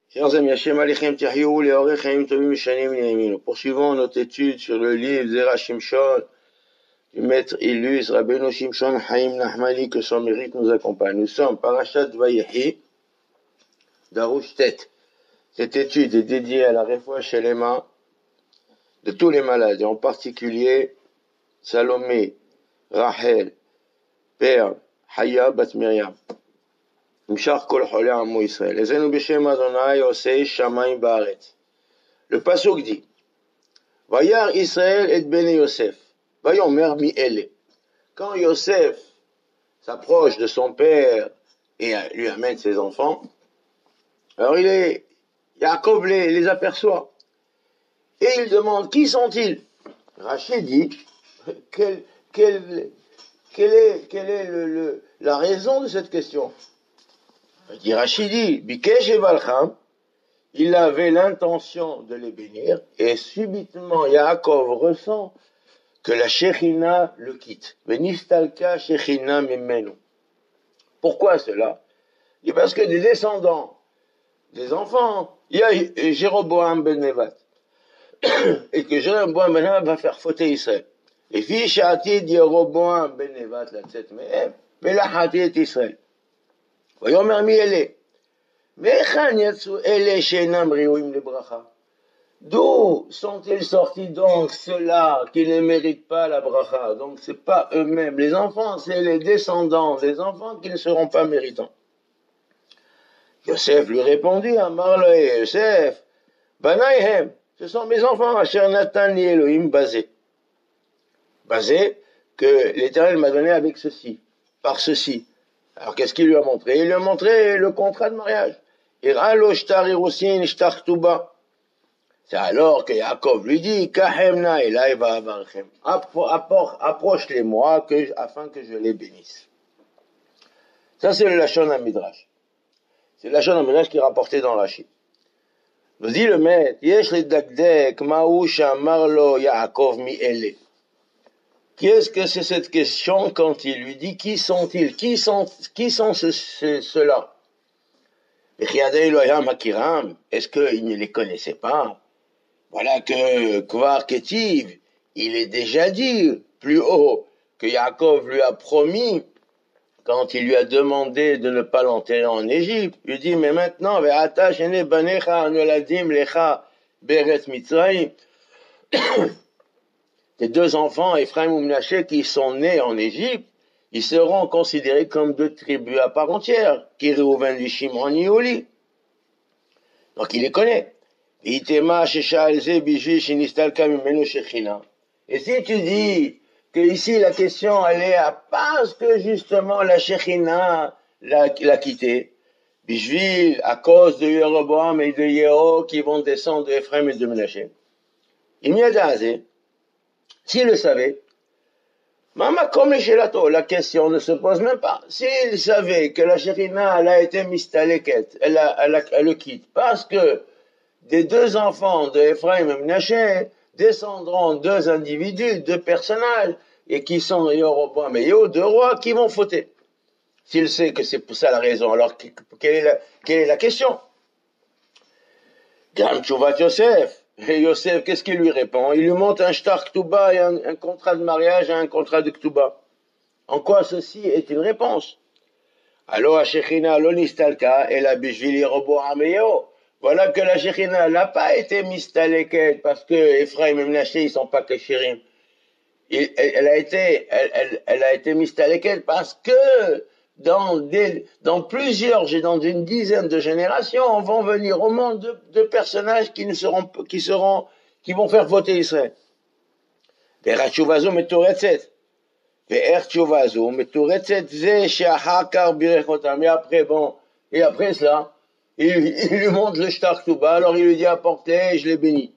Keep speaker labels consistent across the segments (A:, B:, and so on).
A: Chers amis, Hashem Alechem Tihyou, les Orechaim Tovim Shanim Yamin. Poursuivons notre étude sur le livre Zera Shimshon du maître illustre Rabbeinu Shimshon Haïm Nahmani, que son mérite nous accompagne. Nous sommes Parashat Vayehi, Darush Tet. Cette étude est dédiée à la réfoua Shelema de tous les malades, et en particulier Salomé, Rachel, Père, Haya, Bat Miriam. Le pasuk dit Vayar Israël et Bene Yosef. Vayomer mi ele. Quand Yosef s'approche de son père et lui amène ses enfants, alors Yaakov les aperçoit. Et il demande, qui sont-ils? Rachid dit, quelle est la raison de cette question? Il dit Rachidi, Bikesh et Valcham, il avait l'intention de les bénir, et subitement Yaakov ressent que la Shechina le quitte. Venistalka Shechina Mimenu. Pourquoi cela? Il dit parce que des descendants, des enfants, il y a Jéroboam ben Nevat, et que Jéroboam ben Nevat va faire fauter Israël. Les filles Shatid Jéroboam ben Nevat la tset mehem, mais la Hatid Israël. Voyons mi ele. D'où sont-ils sortis donc ceux-là qui ne méritent pas la bracha? Donc c'est pas eux-mêmes. Les enfants, c'est les descendants des enfants qui ne seront pas méritants. Yosef lui répondit, Amarlo Yosef, Banayhem, ce sont mes enfants, Asher Natani Elohim basé. Basé que l'Éternel m'a donné avec ceci, par ceci. Alors qu'est-ce qu'il lui a montré? Il lui a montré le contrat de mariage. C'est alors que Yaakov lui dit, approche-les-moi afin que je les bénisse. Ça c'est le Lachon HaMidrash. C'est le Lachon HaMidrash qui est rapporté dans Rashi. Nous dit le maître, Yesh le Dagdek, Ma'u Shamarlo Yaakov mi ele. Qu'est-ce que c'est cette question quand il lui dit qui sont-ils? Qui sont ceux-là? Est-ce qu'il ne les connaissait pas? Voilà que Kvar Ketiv, il est déjà dit plus haut que Yaakov lui a promis quand il lui a demandé de ne pas l'enterrer en Égypte. Il dit mais maintenant ve'ata shene banecha noladim lecha beret Mitzrayim. Les deux enfants, Ephraim et Menaché, qui sont nés en Égypte, ils seront considérés comme deux tribus à part entière, qui Reuven, lui, Shimon, Yoli. Donc il les connaît. Et si tu dis que ici la question elle est à parce que justement la Shechina l'a quitté, Bishvil, à cause de Yeroboam et de Yeho qui vont descendre de Ephraim et de Menaché. Il m'y a dit, s'il le savait, la question ne se pose même pas. S'il savait que la Shechina, elle a été mistaleket, elle le quitte, parce que des deux enfants de Ephraim et Menaché descendront deux individus, deux personnages, et qui sont Yeroboam et Yeho, deux rois qui vont fauter. S'il sait que c'est pour ça la raison, alors quelle est la question? Gam Tchouvat Yosef. Et Yosef, qu'est-ce qu'il lui répond? Il lui montre un shtar ktuba et un contrat de mariage et un contrat de ktuba. En quoi ceci est une réponse? Alors, la Shechina l'onistalka et la bishvil Yeroboam et Yeho. Voilà que la Shechina n'a pas été mistaleket parce que Ephraim et Menaché, ils sont pas keshirim. Elle a été mistaleket parce que dans une dizaine de générations, vont venir au monde deux personnages qui vont faire voter Israël. Mais après cela, il lui montre le shtar ktuba, alors il lui dit apportez, je l'ai béni.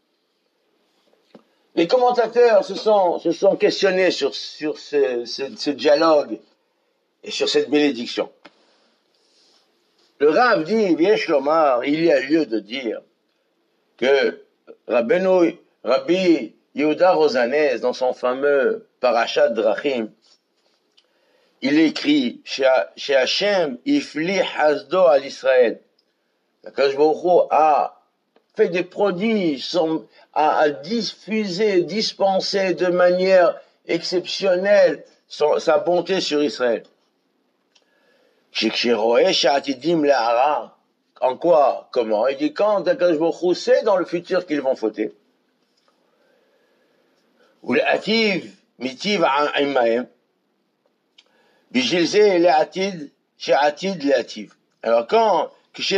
A: Les commentateurs se sont questionnés sur ce dialogue et sur cette bénédiction. Le Rav dit, Yesh Lomar, il y a lieu de dire que Rabbi Yehuda Rosanès, dans son fameux Parashat Drachim, il écrit chez Hashem, Ifli Hasdo al Israël. Akadosh Baruch Hu a fait des prodiges, a diffusé, dispensé de manière exceptionnelle sa bonté sur Israël. En quoi? Comment? Il dit quand Akadosh Baruch Hu sait dans le futur qu'ils vont fauter. Ou l'ativ mitiv aimahem. Bijilze l'aatid she'atid l'ativ. Alors quand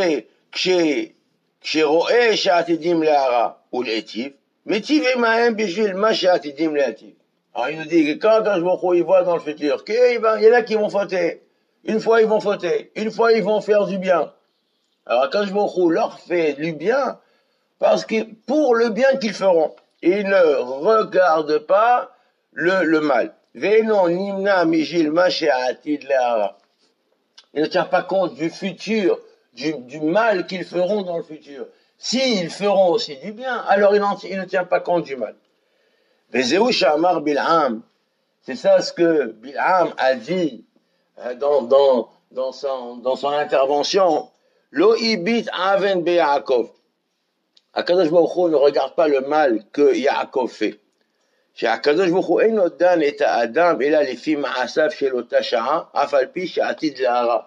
A: כשרואה שעתידים להרע ולהיטיב, מיטיב עמהם בשביל מה שעתידים להיטיב. Alors il nous dit que quand Akadosh Baruch Hu il voit dans le futur qu'il y en a qui vont fauter, une fois ils vont fauter, une fois ils vont faire du bien. Alors Akadosh Baruch Hu leur fait du bien parce que pour le bien qu'ils feront, ils ne regardent pas le mal. Ve'eno nimna mijil ma she'atid le'ara. Il ne tient pas compte du futur, du mal qu'ils feront dans le futur. S'ils feront aussi du bien, alors il ne tient pas compte du mal. Ve'zehu sha'amar Bil'am. C'est ça ce que Bil'am a dit dans son intervention. Lo ibit aven be Yaakov. Akadosh Baruch Hu ne regarde pas le mal que Yaakov fait. שהקדוש ברוך הוא אינו דן את האדם אלא לפי מעשיו של אותה שעה, אף על פי שעתיד להרע.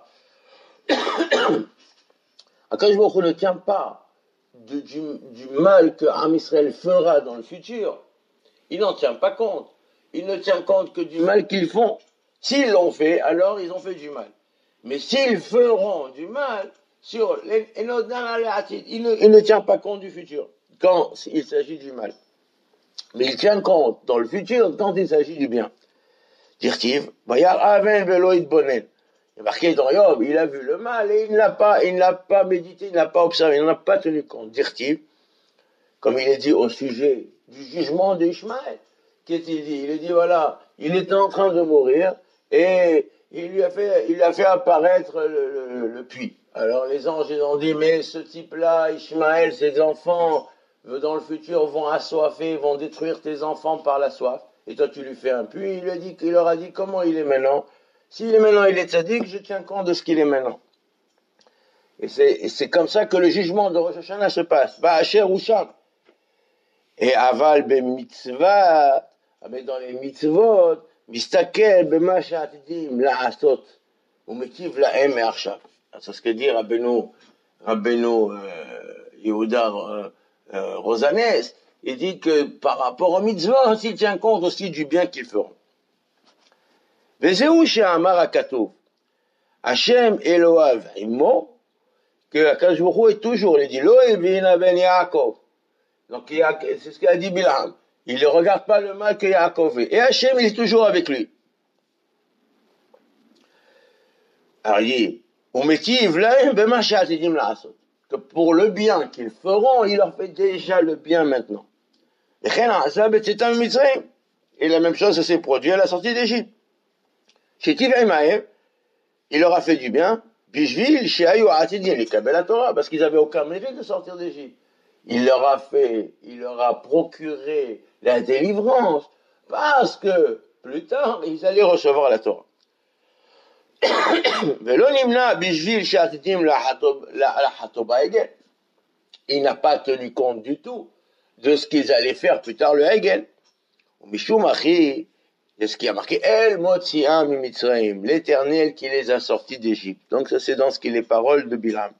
A: הקדוש ברוך הוא ne tient pas du mal que Am Israël fera dans le futur. Il n'en tient pas compte. Il ne tient compte que du mal qu'ils font. S'ils l'ont fait, alors ils ont fait du mal. Mais s'ils feront du mal, il ne tient pas compte du futur quand il s'agit du mal. Mais il tient compte dans le futur quand il s'agit du bien. Dirtiv, Bayar Aven Veloïd Bonen. Il est marqué dans Yob, il a vu le mal et il ne l'a pas médité, il n'a pas observé, il n'en a pas tenu compte. Dirtiv, comme il est dit au sujet du jugement d'Ishmaël. Qu'est-il dit? Il a dit voilà, il était en train de mourir et il a fait apparaître le puits. Alors les anges ils ont dit mais ce type-là, Ishmaël, ses enfants, dans le futur vont assoiffer, vont détruire tes enfants par la soif. Et toi tu lui fais un puits, il leur a dit comment il est maintenant. S'il est maintenant, il est tzaddik, je tiens compte de ce qu'il est maintenant. Et c'est comme ça que le jugement de Rosh Hashanah se passe. Ba'asher Usham. Et aval be mitzvah, mais dans les mitzvot, mistakel bema she'atidim la'asot, umetiv la'em me'achshav. C'est ce que dit Rabbeinu Yehuda Rosanès. Il dit que par rapport aux mitzvot, il tient compte aussi du bien qu'ils feront. Vezeu she'amar hakatuv, Hashem Eloav imo, que Akadosh Baruch Hu est toujours, il dit lo evina ben Yaakov. Donc c'est ce qu'a dit Bil'am. Il ne regarde pas le mal que Yaakov fait. Et Hachem, il est toujours avec lui. Alors il dit, que pour le bien qu'ils feront, il leur fait déjà le bien maintenant. Et la même chose s'est produit à la sortie d'Égypte. Il leur a fait du bien, parce qu'ils n'avaient aucun mérite de sortir d'Égypte. Il leur a procuré la délivrance, parce que plus tard, ils allaient recevoir la Torah. Il n'a pas tenu compte du tout de ce qu'ils allaient faire plus tard, le Hegel. C'est ce qui a marqué El Motzi'am Mitzrayim, l'Éternel qui les a sortis d'Égypte. Donc ça c'est dans ce qui est les paroles de Bilam.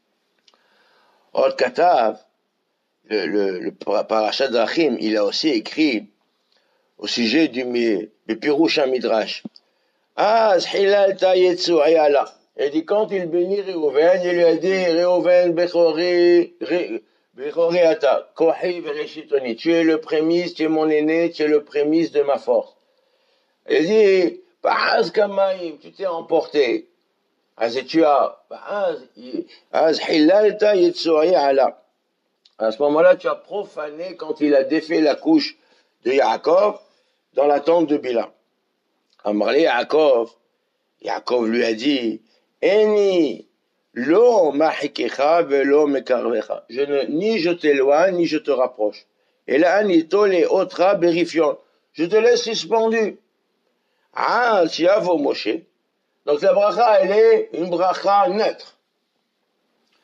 A: Od Katav, le parashat Drachim, il a aussi écrit au sujet du Pirush HaMidrash. Az hilalta yetsu'i ala. Il dit quand il bénit Réhouven, il lui a dit Réhouven Bechori ata, Kohi Vereshitoni. Tu es le prémisse, tu es mon aîné, tu es le prémisse de ma force. Il dit Ba'az Kamaim, tu t'es emporté. Az tu as Az hilalta yetsu'i ala. À ce moment-là, tu as profané quand il a défait la couche de Yaakov dans la tente de Bila. Amarle Yaakov lui a dit, Eni lo mahikecha velo mekarvecha. Ni je t'éloigne, ni je te rapproche. Et là, anito le otra berifion. Je te laisse suspendu. Ah, tiavo Moshe. Donc la bracha, elle est une bracha neutre.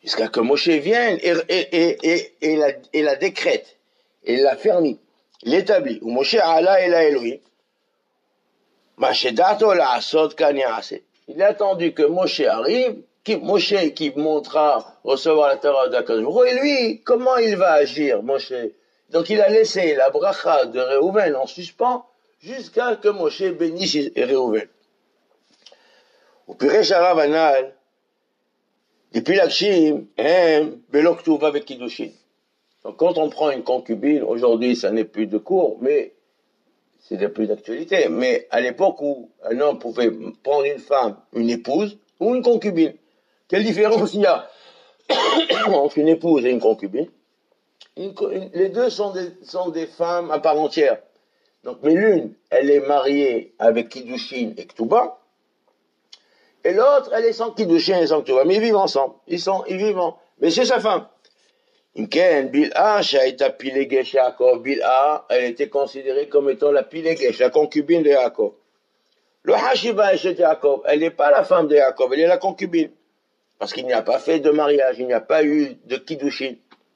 A: jusqu'à que Moshe vienne et la décrète, et la fermit, l'établit. Ou Moshe ala ela Elohim, Mashedato la asod kan yaase. Il a attendu que Moshe arrive, Moshe qui montrera recevoir la Torah d'Akadosh Baruch Hu, et lui, comment il va agir, Moshe? Donc il a laissé la bracha de Réhouven en suspens jusqu'à que Moshe bénisse Réhouven. Au Piresh Harav Anal, depuis l'Akshim, Beloktuva avec Kiddushin. Donc quand on prend une concubine, aujourd'hui ça n'est plus de cours, mais c'est plus d'actualité. Mais à l'époque où un homme pouvait prendre une femme, une épouse ou une concubine, quelle différence il y a entre une épouse et une concubine? Les deux sont des femmes à part entière. Donc, mais l'une, elle est mariée avec Kiddushin et Ktuba, et l'autre, elle est sans Kiddushin et sans Ktuba. Mais ils vivent ensemble. Ils vivent mais c'est sa femme. Imken, Bilha, Shaita Pilegesh Yaakov. Bilha, elle était considérée comme étant la Pilegesh, la concubine de Yaakov. Le Hashiva Eshet Yaakov, elle n'est pas la femme de Yaakov, elle est la concubine. Parce qu'il n'y a pas fait de mariage, il n'y a pas eu de Kiddushin.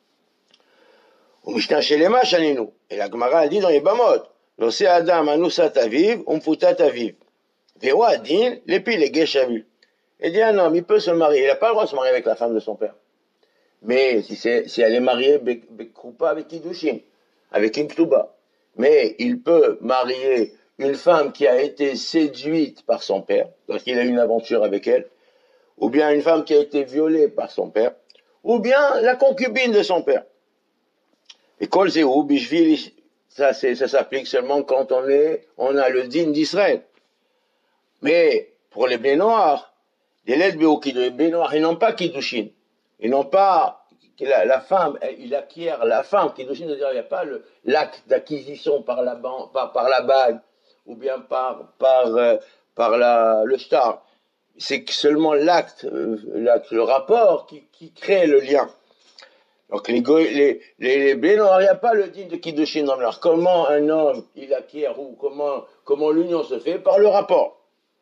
A: Et la Gemara dit dans les Bamot, Nosé Adam Anusat Aviv, Umfutat Aviv. Vewadin, l'épi les Geshavil. Il dit un homme, il peut se marier, il n'a pas le droit de se marier avec la femme de son père. Mais si elle est mariée, Bekrupa avec Kiddushin, avec une Ktuba. Mais il peut marier une femme qui a été séduite par son père, parce qu'il a eu une aventure avec elle, ou bien une femme qui a été violée par son père, ou bien la concubine de son père. Et Kol Zéou, Bishvil, ça s'applique seulement quand on a le din d'Israël. Mais pour les Bnei Noach, les Bnei Noach, ils n'ont pas Kiddushin. Ils n'ont pas la femme, il acquiert la femme. Kiddushin, c'est-à-dire il n'y a pas l'acte d'acquisition par la bague, ou bien par le shtar. C'est seulement l'acte, le rapport qui crée le lien. Donc les Bnei Noach, il n'y a pas le din de Kiddushin dans leur. Comment un homme il acquiert ou comment l'union se fait par le rapport.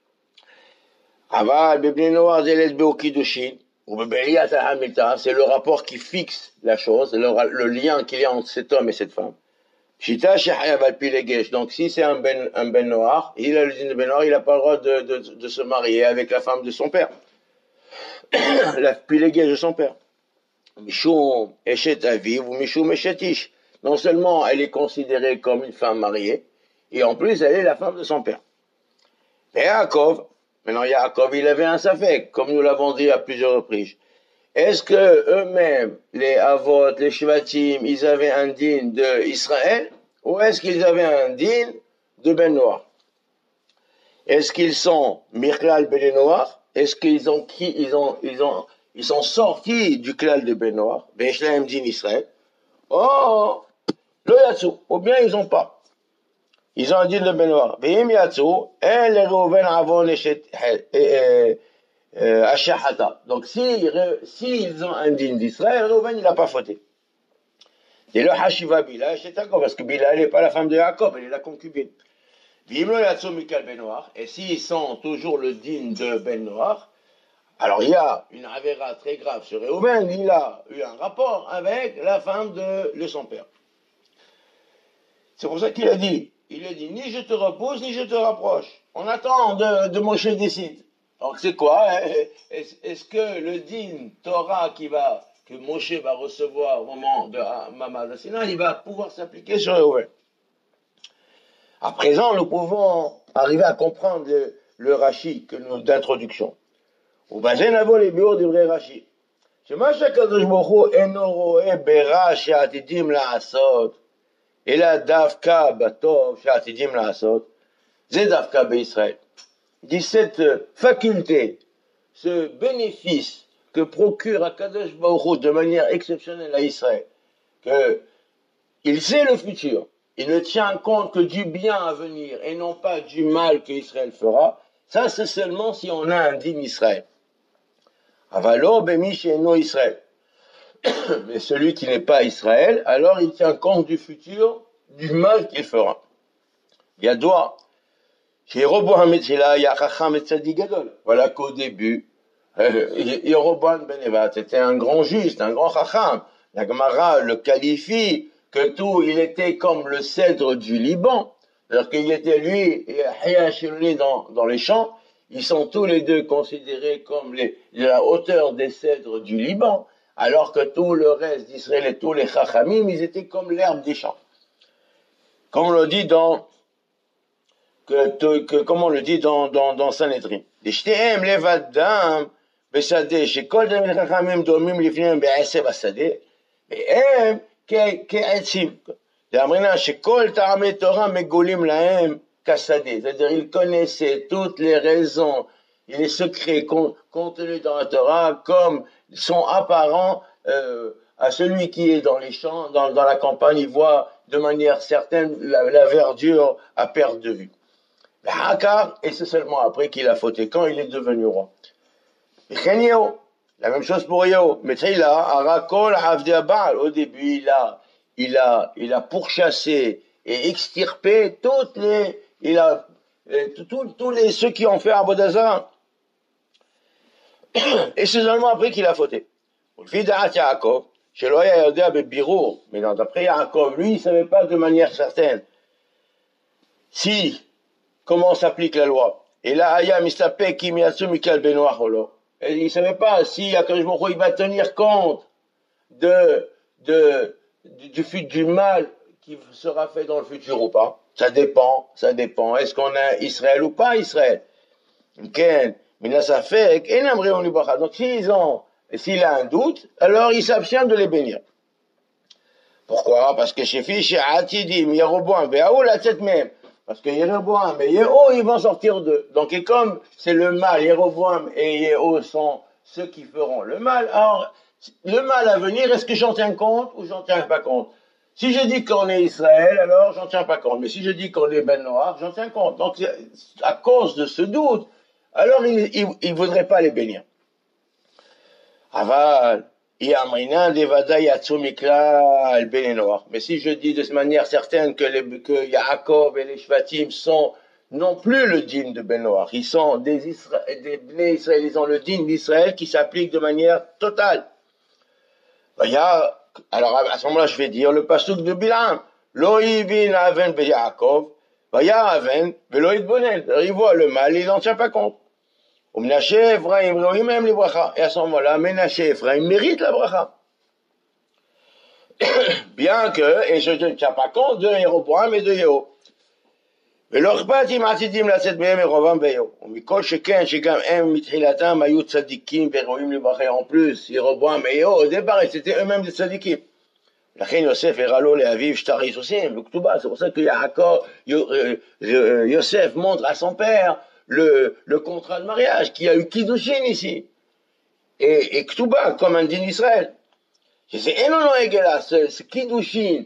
A: Aval Bnei Noach zeled beo Kiddushin ou bebe'iyat ha'hamilta, c'est le rapport qui fixe la chose, le lien qu'il y a entre cet homme et cette femme. Shita shechayav al pi legesh. Donc si c'est un ben Noach, il a le din de ben Noach, il n'a pas le droit de se marier avec la femme de son père, la pi legesh de son père. Mishum Eshet Aviv ou Mishum Eshet Ish. Non seulement elle est considérée comme une femme mariée, et en plus elle est la femme de son père. Mais Yaakov, il avait un safek, comme nous l'avons dit à plusieurs reprises. Est-ce que eux-mêmes, les Avot, les Shvatim, ils avaient un din d'Israël, ou est-ce qu'ils avaient un din de Ben Noach? Est-ce qu'ils sont Mirklal Ben Noach? Est-ce qu'ils ils sont sortis du klal de Ben Noach, Beshlaem din Israël, oh, le Yatsu, ou bien ils n'ont pas. Ils ont un din de Ben Noach. Veim Yatsu, et les Reuven avon Ashahata. Donc s'ils ont un din d'Israël, Reuven il n'a pas fauté. Et le Hashiva Bila, c'est d'accord, parce que Bila elle n'est pas la femme de Jacob, elle est la concubine. Veim lo Yatsu Mikal Ben Noach, et s'ils sont toujours le din de Ben Noach, alors il y a une avéra très grave sur Réhouven, il a eu un rapport avec la femme de son père. C'est pour ça qu'il a dit, ni je te repousse, ni je te rapproche. On attend de Moshe décide. Donc c'est quoi? Est-ce que le din Torah que Moshe va recevoir au moment de Mamad Sinai, il va pouvoir s'appliquer sur Réhouven? À présent, nous pouvons arriver à comprendre le Rashi d'introduction. ובזה נבוא לביאור דברי רש"י. שמה שהקדוש ברוך הוא אינו רואה ברע שעתידים לעשות, אלא דווקא בטוב שעתידים לעשות, זה דווקא בישראל. Dit cette faculté, ce bénéfice que procure Akadosh Baruch Hu de manière exceptionnelle à Israël, qu'il sait le futur, il ne tient compte que du bien à venir et non pas du mal que Israël fera, ça c'est seulement si on a un din Israël. Avalo bemi she'eno Israël. Mais celui qui n'est pas Israël, alors il tient compte du futur, du mal qu'il fera. Yadoua, voilà qu'au début, Yeroboam ben Nevat était un grand juste, un grand chacham. La Gemara le qualifie que tout, il était comme le cèdre du Liban. Alors qu'il était lui et Hayashirli dans les champs. Ils sont tous les deux considérés comme la hauteur des cèdres du Liban. Alors que tout le reste d'Israël et tous les chachamim, ils étaient comme l'herbe des champs. Comme on le dit dans Sanhedrin. לשתיהם לבד דם בשדה, שכל תלמידי חכמים דומים לפניהם בעשב השדה, והם כעצים. דאמרינן שכל טעמי תורה מגולים להם כשדה. C'est-à-dire, ils connaissaient toutes les raisons et les secrets contenus dans la Torah comme sont apparents à celui qui est dans les champs, dans la campagne, il voit de manière certaine la verdure à perte de vue. Et c'est seulement après qu'il a fauté, quand il est devenu roi. La même chose pour Yehu. Mais au début, il a pourchassé et extirpé ceux qui ont fait Avodah Zarah. Et c'est seulement après qu'il a fauté. Mais non, d'après Yaakov, lui, il ne savait pas de manière certaine comment s'applique la loi. Et là, il ne savait pas si Akadosh Baruch Hu, il va tenir compte du mal qui sera fait dans le futur ou pas. Ça dépend. Est-ce qu'on a Israël ou pas Israël? Donc, s'il a un doute, alors il s'abstient de les bénir. Pourquoi? Parce que chez Fish, Atidim, Yeroboam, Béaoul, même. Parce que Yeroboam et Yeho, ils vont sortir d'eux. Donc, et comme c'est le mal, Yeroboam et Yeho sont ceux qui feront le mal, alors, le mal à venir, est-ce que j'en tiens compte ou j'en tiens pas compte? Si je dis qu'on est Israël, alors j'en tiens pas compte. Mais si je dis qu'on est Ben Noach, j'en tiens compte. Donc, à cause de ce doute, alors il voudrait pas les bénir. Aval, mais si je dis de cette manière certaine que Yaakov et les Shvatim sont non plus le dîme de Ben Noach, ils sont des Bnei Israël, ils ont le dîme d'Israël qui s'applique de manière totale. Alors à ce moment-là, je vais dire le pasuk de Bilam. Lo yivin aven be Yaakov, vaya aven velo yitbonen. Il voit le mal, il n'en tient pas compte. Et à ce moment-là, Ménaché et Ephraim méritent la bracha. Bien que, et je ne tiens pas compte de Yeroboam et de Yeho. ולא אכפת אם עתידים לצאת מהם ירבעם ויהו. ומכל שכן שגם הם מתחילתם היו צדיקים וראויים לברכה. En plus, ירבעם ויהו, au départ, ils étaient eux-mêmes des tzadikim. לכן יוסף הראה לו לאביו שטר היסוסים, וכתובה, c'est pour ça que Yosef montre à son père le contrat de mariage, qui a eu Kiddushin ici. Et Ktuba, comme un din d'Israël. C'est énorme égal, ce Kiddushin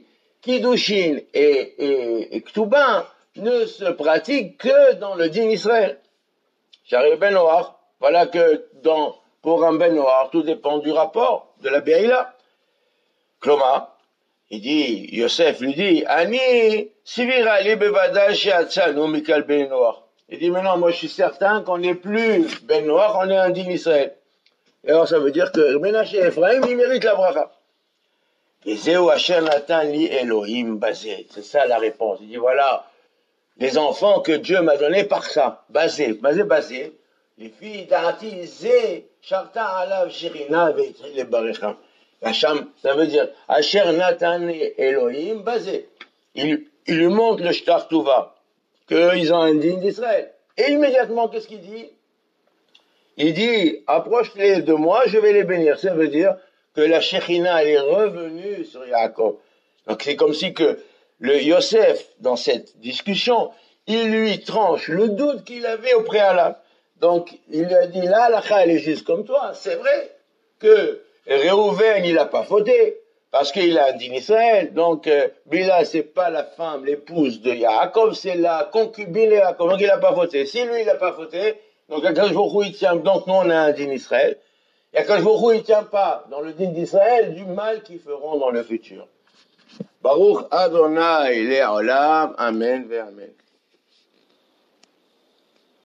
A: et Ktuba ne se pratiquent que dans le din d'Israël. J'arrive Ben Noach, voilà que pour un Ben Noach, tout dépend du rapport de la Be'ila. Kloma, Yosef lui dit, Ani, sivira li bevada she'atzanu mikal Ben Noach. Il dit, maintenant, moi, je suis certain qu'on n'est plus Ben Noach, on est un din Israël. Et alors, ça veut dire que Ménaché et Ephraim, ils méritent la bracha. Et Zéou Asher Natan li Elohim basé. C'est ça la réponse. Il dit, voilà, les enfants que Dieu m'a donnés par ça. Basé. Les filles d'Ati Zé, Sharta Alav Shirina, Veitri le Barecha. Hacham, ça veut dire, Asher Natan li Elohim basé. Il lui montre le Shtar Tuva. Qu'ils ont un digne d'Israël. Et immédiatement, qu'est-ce qu'il dit? Il dit, approche-les de moi, je vais les bénir. Ça veut dire que la Shekhinah, elle est revenue sur Yaakov. Donc c'est comme si que le Yosef, dans cette discussion, il lui tranche le doute qu'il avait au préalable. Donc il lui a dit, là, la elle est juste comme toi. C'est vrai que Réhouven, il n'a pas fauté. Parce qu'il a un din Israël, donc Bila, c'est pas la femme, l'épouse de Yaakov, c'est la concubine de Yaakov, donc il n'a pas fauté. Si lui, il n'a pas fauté, donc Akadosh Baruch Hu, il tient, donc nous on a un din Israël, et Akadosh Baruch Hu, il tient pas dans le din d'Israël du mal qu'ils feront dans le futur. Baruch Adonai Le'olam, Amen ve Amen.